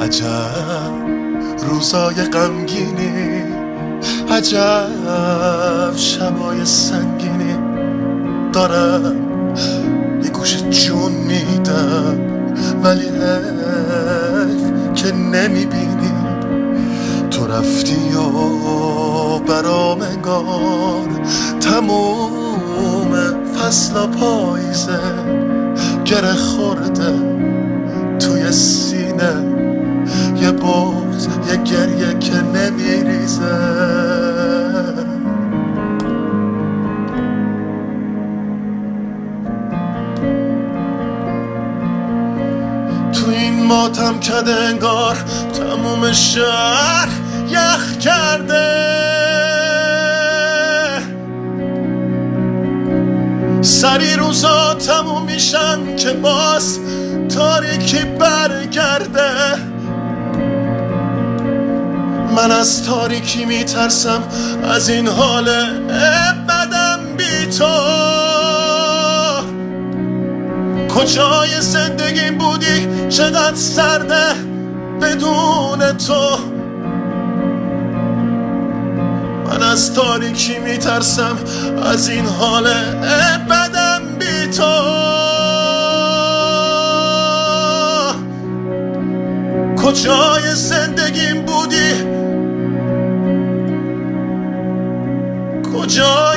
عجب روزای غمگینی، عجب شبای سنگینی. دارم یه گوشه جون میدم ولی حیف که نمیبینی. تو رفتی و برام انگار تموم فصل پاییزه گره خورده توی سینه، یه بغض یه گریه که نمیریزه. تو این ماتم کده انگار تموم شهر یخ کرده. سری روزا تموم میشن که باز تاریکی برگرده. من از تاریکی میترسم، از این حال بدم بی تو. کجای زندگیم بودی چقدر سرده بدون تو. من از تاریکی میترسم، از این حال بدم بی تو. کجای زندگیم بودی، کجا